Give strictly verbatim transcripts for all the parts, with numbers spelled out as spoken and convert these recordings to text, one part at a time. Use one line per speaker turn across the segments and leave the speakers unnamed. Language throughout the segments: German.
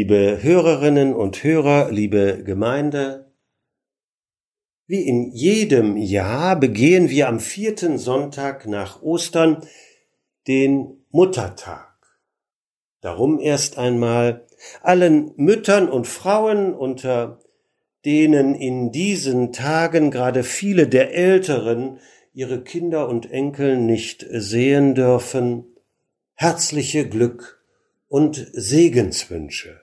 Liebe Hörerinnen und Hörer, liebe Gemeinde, wie in jedem Jahr begehen wir am vierten Sonntag nach Ostern den Muttertag. Darum erst einmal allen Müttern und Frauen, unter denen in diesen Tagen gerade viele der Älteren ihre Kinder und Enkel nicht sehen dürfen, herzliche Glück und Segenswünsche.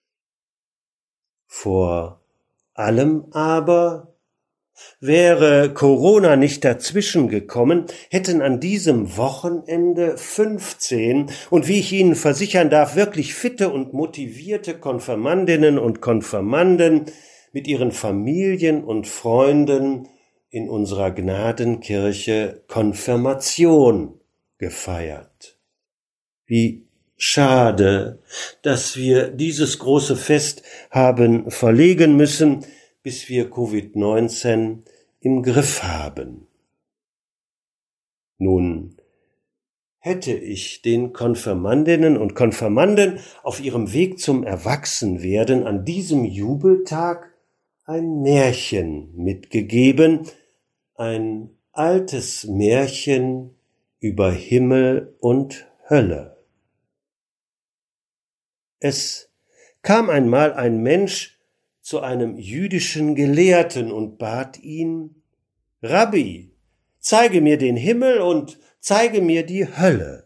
Vor allem aber, wäre Corona nicht dazwischen gekommen, hätten an diesem Wochenende fünfzehn und wie ich Ihnen versichern darf, wirklich fitte und motivierte Konfirmandinnen und Konfirmanden mit ihren Familien und Freunden in unserer Gnadenkirche Konfirmation gefeiert. Wie schade, dass wir dieses große Fest haben verlegen müssen, bis wir Covid neunzehn im Griff haben. Nun hätte ich den Konfirmandinnen und Konfirmanden auf ihrem Weg zum Erwachsenwerden an diesem Jubeltag ein Märchen mitgegeben, ein altes Märchen über Himmel und Hölle. Es kam einmal ein Mensch zu einem jüdischen Gelehrten und bat ihn: Rabbi, zeige mir den Himmel und zeige mir die Hölle.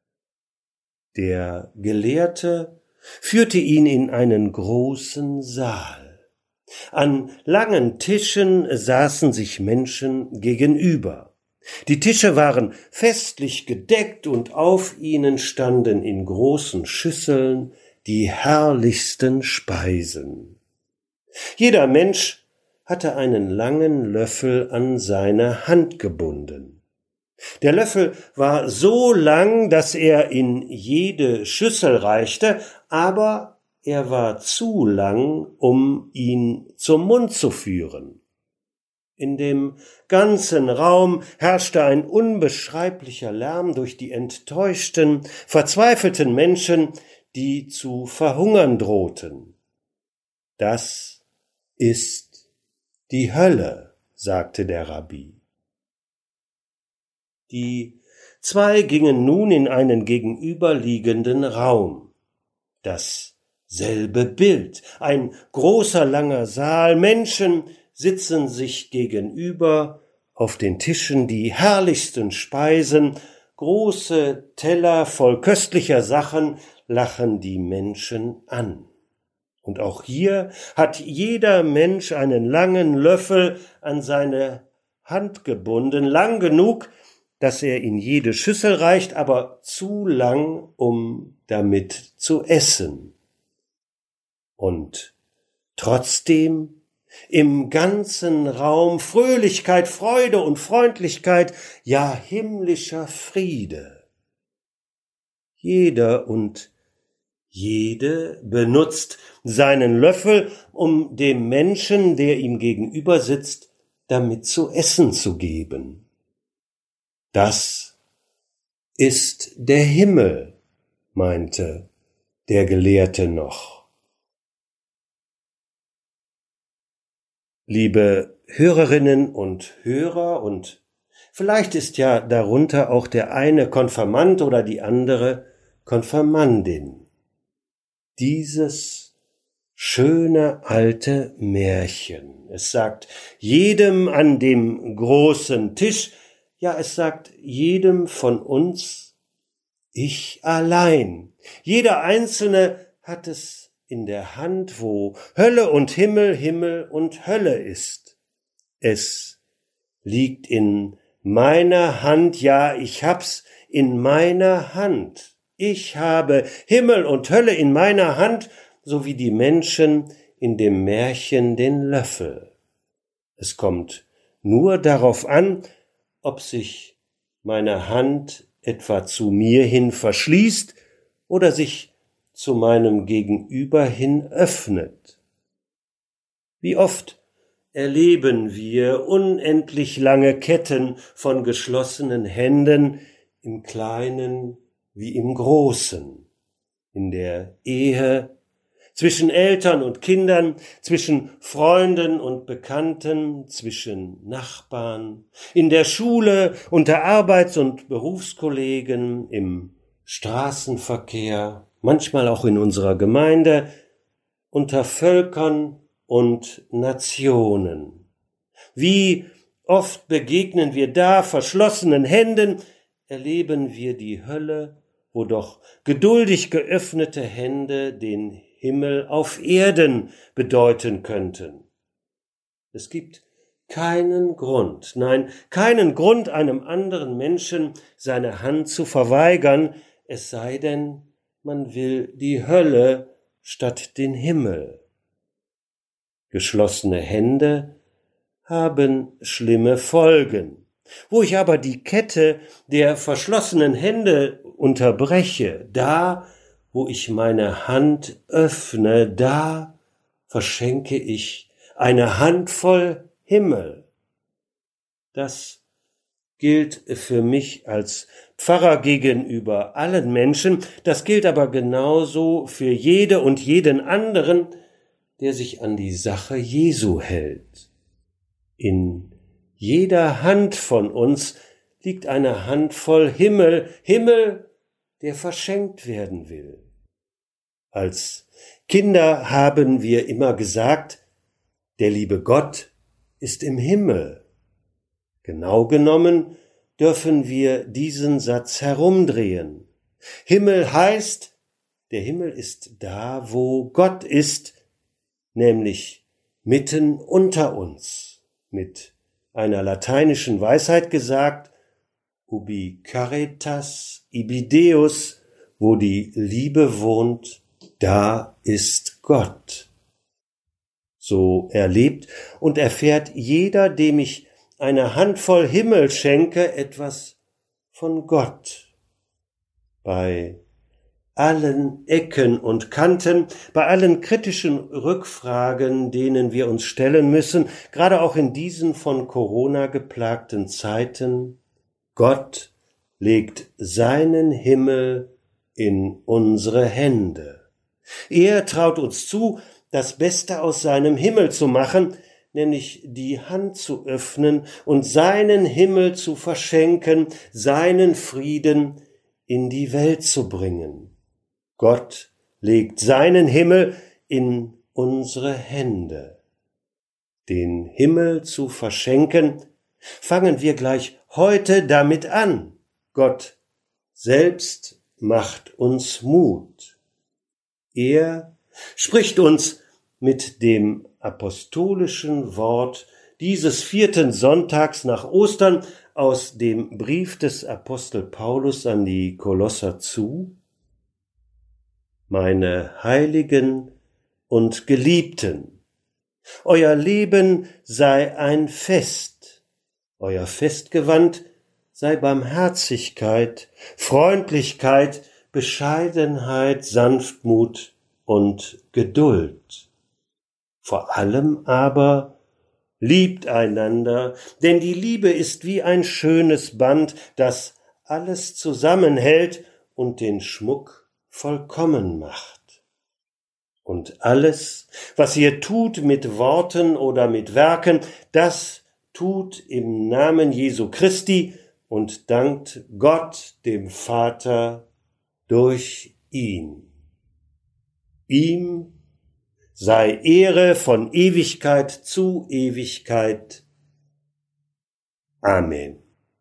Der Gelehrte führte ihn in einen großen Saal. An langen Tischen saßen sich Menschen gegenüber. Die Tische waren festlich gedeckt und auf ihnen standen in großen Schüsseln die herrlichsten Speisen. Jeder Mensch hatte einen langen Löffel an seine Hand gebunden. Der Löffel war so lang, dass er in jede Schüssel reichte, aber er war zu lang, um ihn zum Mund zu führen. In dem ganzen Raum herrschte ein unbeschreiblicher Lärm durch die enttäuschten, verzweifelten Menschen, die zu verhungern drohten. Das ist die Hölle, sagte der Rabbi. Die zwei gingen nun in einen gegenüberliegenden Raum. Dasselbe Bild, ein großer langer Saal, Menschen sitzen sich gegenüber, auf den Tischen die herrlichsten Speisen, große Teller voll köstlicher Sachen lachen die Menschen an. Und auch hier hat jeder Mensch einen langen Löffel an seine Hand gebunden, lang genug, dass er in jede Schüssel reicht, aber zu lang, um damit zu essen. Und trotzdem im ganzen Raum Fröhlichkeit, Freude und Freundlichkeit, ja himmlischer Friede. Jeder und jede benutzt seinen Löffel, um dem Menschen, der ihm gegenüber sitzt, damit zu essen zu geben. Das ist der Himmel, meinte der Gelehrte noch. Liebe Hörerinnen und Hörer, und vielleicht ist ja darunter auch der eine Konfirmand oder die andere Konfirmandin. Dieses schöne alte Märchen. Es sagt jedem an dem großen Tisch, ja, es sagt jedem von uns, ich allein. Jeder Einzelne hat es in der Hand, wo Hölle und Himmel, Himmel und Hölle ist. Es liegt in meiner Hand, ja, ich hab's in meiner Hand. Ich habe Himmel und Hölle in meiner Hand, so wie die Menschen in dem Märchen den Löffel. Es kommt nur darauf an, ob sich meine Hand etwa zu mir hin verschließt oder sich zu meinem Gegenüber hin öffnet. Wie oft erleben wir unendlich lange Ketten von geschlossenen Händen im Kleinen wie im Großen, in der Ehe, zwischen Eltern und Kindern, zwischen Freunden und Bekannten, zwischen Nachbarn, in der Schule, unter Arbeits- und Berufskollegen, im Straßenverkehr, manchmal auch in unserer Gemeinde, unter Völkern und Nationen. Wie oft begegnen wir da verschlossenen Händen, erleben wir die Hölle, wo doch geduldig geöffnete Hände den Himmel auf Erden bedeuten könnten. Es gibt keinen Grund, nein, keinen Grund, einem anderen Menschen seine Hand zu verweigern, es sei denn, man will die Hölle statt den Himmel. Geschlossene Hände haben schlimme Folgen. Wo ich aber die Kette der verschlossenen Hände unterbreche, da, wo ich meine Hand öffne, da verschenke ich eine Handvoll Himmel. Das gilt für mich als Pfarrer gegenüber allen Menschen, das gilt aber genauso für jede und jeden anderen, der sich an die Sache Jesu hält. In jeder Hand von uns liegt eine Handvoll Himmel, Himmel, der verschenkt werden will. Als Kinder haben wir immer gesagt, der liebe Gott ist im Himmel. Genau genommen dürfen wir diesen Satz herumdrehen. Himmel heißt, der Himmel ist da, wo Gott ist, nämlich mitten unter uns, mit einer lateinischen Weisheit gesagt, ubi caritas ibi Deus, wo die Liebe wohnt, da ist Gott. So erlebt und erfährt jeder, dem ich eine Handvoll Himmel schenke, etwas von Gott. Bei allen Ecken und Kanten, bei allen kritischen Rückfragen, denen wir uns stellen müssen, gerade auch in diesen von Corona geplagten Zeiten, Gott legt seinen Himmel in unsere Hände. Er traut uns zu, das Beste aus seinem Himmel zu machen, nämlich die Hand zu öffnen und seinen Himmel zu verschenken, seinen Frieden in die Welt zu bringen. Gott legt seinen Himmel in unsere Hände. Den Himmel zu verschenken, fangen wir gleich heute damit an. Gott selbst macht uns Mut. Er spricht uns mit dem apostolischen Wort dieses vierten Sonntags nach Ostern aus dem Brief des Apostel Paulus an die Kolosser zu: Meine Heiligen und Geliebten, euer Leben sei ein Fest, euer Festgewand sei Barmherzigkeit, Freundlichkeit, Bescheidenheit, Sanftmut und Geduld. Vor allem aber liebt einander, denn die Liebe ist wie ein schönes Band, das alles zusammenhält und den Schmuck vollkommen macht. Und alles, was ihr tut mit Worten oder mit Werken, das tut im Namen Jesu Christi und dankt Gott, dem Vater, durch ihn. Ihm sei Ehre von Ewigkeit zu Ewigkeit. Amen.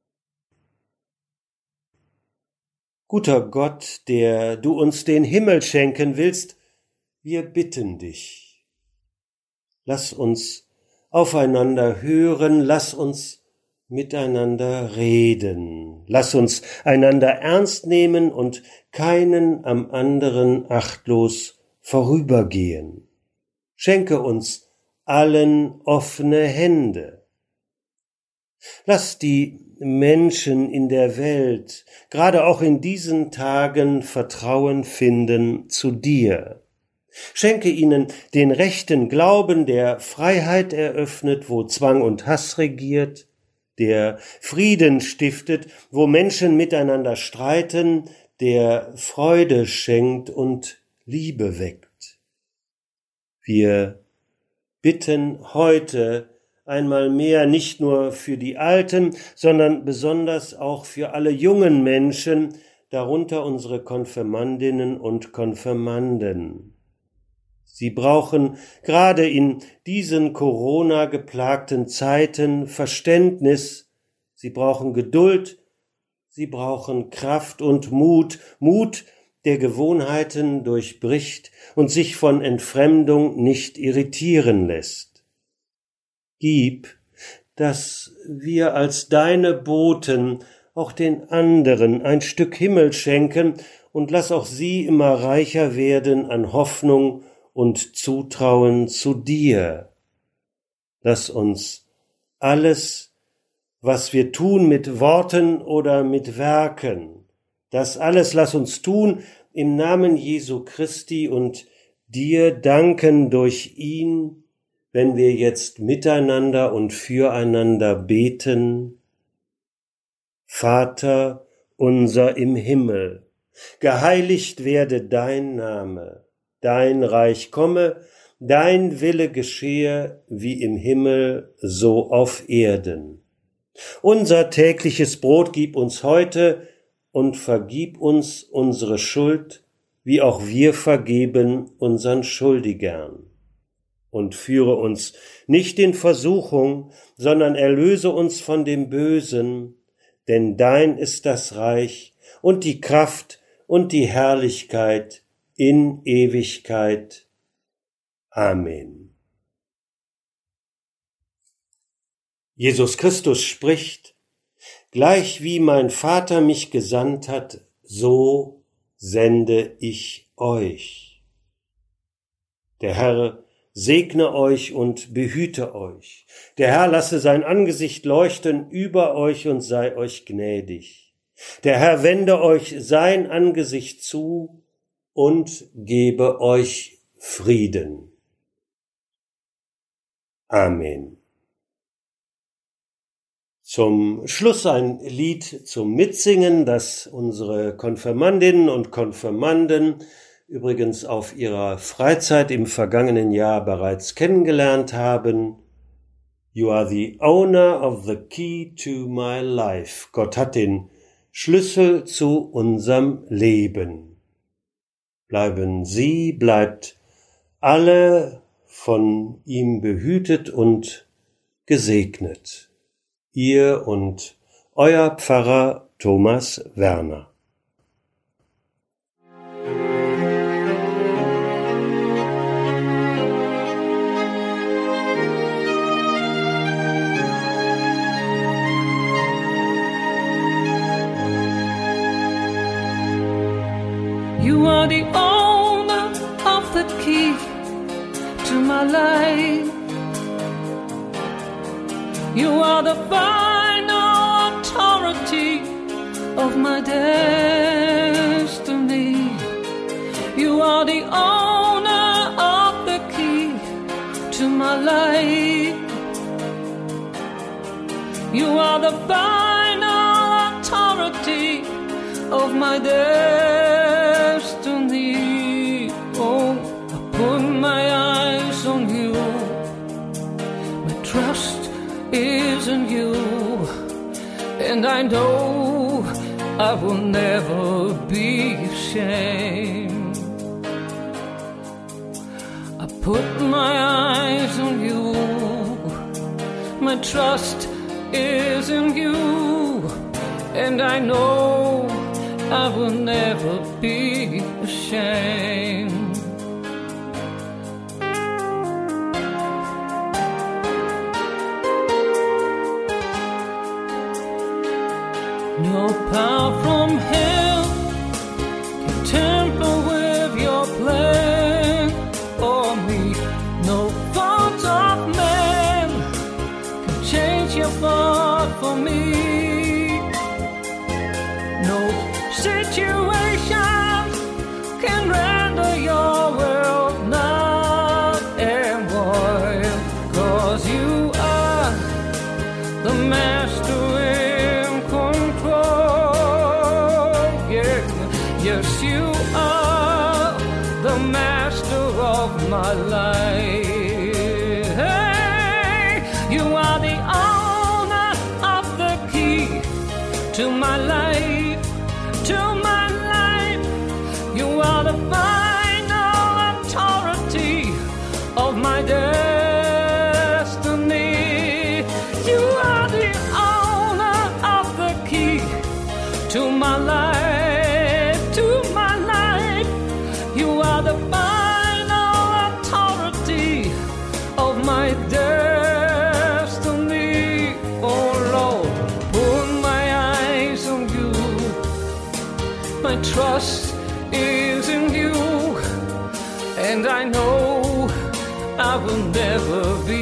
Guter Gott, der du uns den Himmel schenken willst, wir bitten dich. Lass uns aufeinander hören, lass uns miteinander reden, lass uns einander ernst nehmen und keinen am anderen achtlos vorübergehen. Schenke uns allen offene Hände. Lass die Menschen in der Welt, gerade auch in diesen Tagen, Vertrauen finden zu dir. Schenke ihnen den rechten Glauben, der Freiheit eröffnet, wo Zwang und Hass regiert, der Frieden stiftet, wo Menschen miteinander streiten, der Freude schenkt und Liebe weckt. Wir bitten heute einmal mehr nicht nur für die Alten, sondern besonders auch für alle jungen Menschen, darunter unsere Konfirmandinnen und Konfirmanden. Sie brauchen gerade in diesen Corona-geplagten Zeiten Verständnis, sie brauchen Geduld, sie brauchen Kraft und Mut, Mut, der Gewohnheiten durchbricht und sich von Entfremdung nicht irritieren lässt. Gib, dass wir als deine Boten auch den anderen ein Stück Himmel schenken und lass auch sie immer reicher werden an Hoffnung und Zutrauen zu dir. Lass uns alles, was wir tun mit Worten oder mit Werken, das alles lass uns tun im Namen Jesu Christi und dir danken durch ihn, wenn wir jetzt miteinander und füreinander beten. Vater unser im Himmel, geheiligt werde dein Name, dein Reich komme, dein Wille geschehe wie im Himmel, so auf Erden. Unser tägliches Brot gib uns heute und vergib uns unsere Schuld, wie auch wir vergeben unseren Schuldigern. Und führe uns nicht in Versuchung, sondern erlöse uns von dem Bösen, denn dein ist das Reich und die Kraft und die Herrlichkeit in Ewigkeit. Amen. Jesus Christus spricht: Gleich wie mein Vater mich gesandt hat, so sende ich euch. Der Herr segne euch und behüte euch. Der Herr lasse sein Angesicht leuchten über euch und sei euch gnädig. Der Herr wende euch sein Angesicht zu und gebe euch Frieden. Amen. Zum Schluss ein Lied zum Mitsingen, das unsere Konfirmandinnen und Konfirmanden übrigens auf ihrer Freizeit im vergangenen Jahr bereits kennengelernt haben. You are the owner of the key to my life. Gott hat den Schlüssel zu unserem Leben. Bleiben Sie, bleibt alle von ihm behütet und gesegnet. Ihr und euer Pfarrer Thomas Werner.
You are the owner of the key to my life. You are the final authority of my destiny. You are the owner of the key to my life. You are the final authority of my destiny. Oh, I put my eyes on you. My trust is in you, and I know I will never be ashamed. I put my eyes on you. My trust is in you, and I know I will never be ashamed. No power from hell can tamper with your plan for me. No thoughts of man can change your thought for me. No situation can render your world not and void, 'cause you are the master in control. life. Hey, you are the owner of the key to my life, to my life. You are the final authority of my destiny. You are the owner of the key to my life, to my life. You are the final authority of my destiny. Oh Lord, put my eyes on you. My trust is in you, and I know I will never be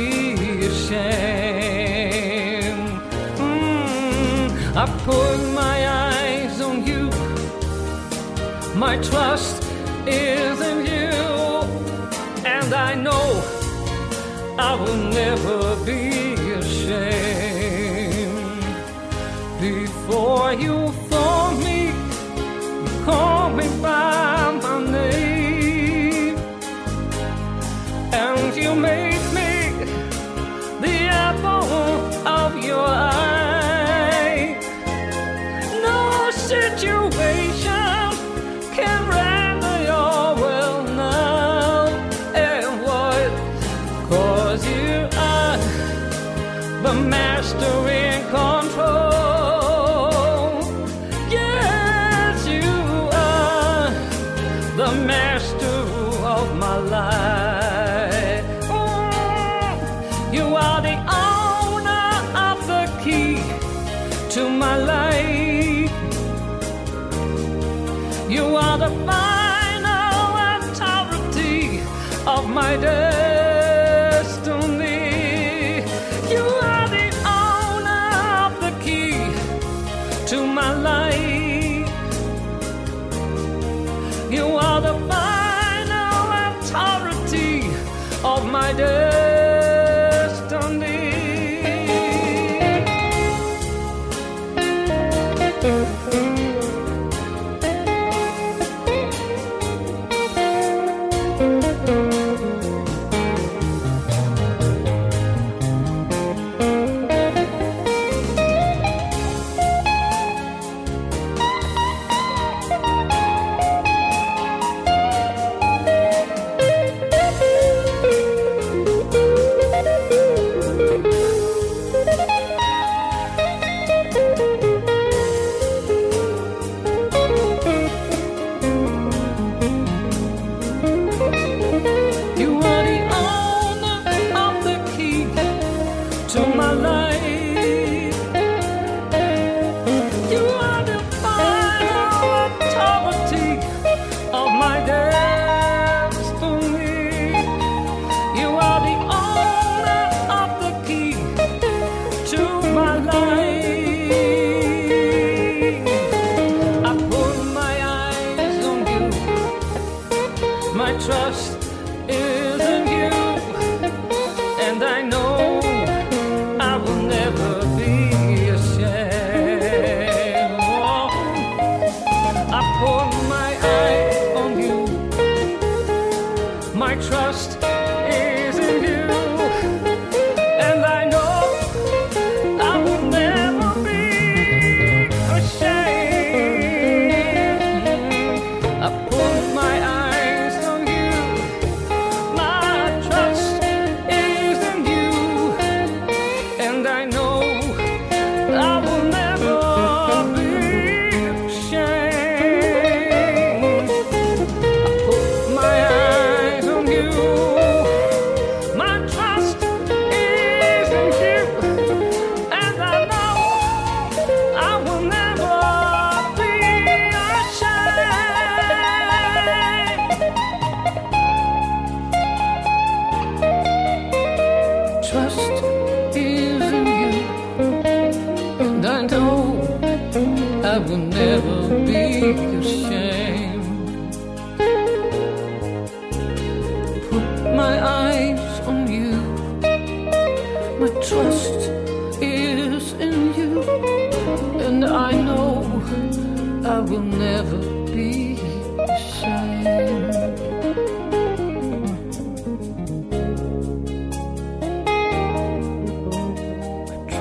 ashamed. Mm, I put my eyes on you. My trust is in you, and I know I will never be ashamed. Before you form me, you call me by my name, and you made me the apple of your eye. No situation can render your will now and what, 'cause you are the master in control. Yes, you are the master of my life. Mm, you are the owner of the key to my life. You are the final authority of my destiny. You are the owner of the key to my life. You are the final authority of my destiny.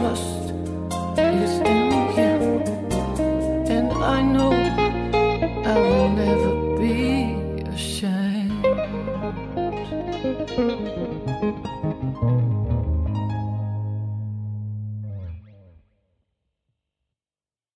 trust is in you, and I know I will never be ashamed.